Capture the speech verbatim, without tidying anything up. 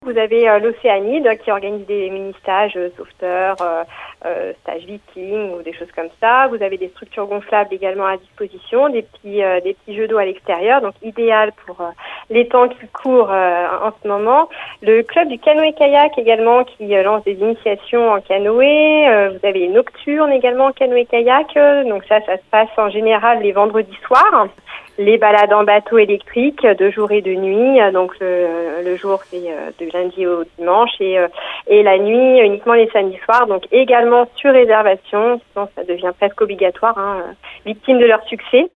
Vous avez euh, l'Océanide qui organise des mini-stages euh, sauveteurs, euh, euh, stages vikings ou des choses comme ça. Vous avez des structures gonflables également à disposition, des petits euh, des petits jeux d'eau à l'extérieur, donc idéal pour euh, les temps qui courent euh, en ce moment. Le club du canoë-kayak également qui euh, lance des initiations en canoë. Euh, vous avez les nocturnes également en canoë-kayak. Euh, donc ça, ça se passe en général les vendredis soirs. Les balades en bateau électrique de jour et de nuit, donc le, le jour c'est de lundi au dimanche et, et la nuit uniquement les samedis soirs, donc également sur réservation, sinon ça devient presque obligatoire, hein, victime de leur succès.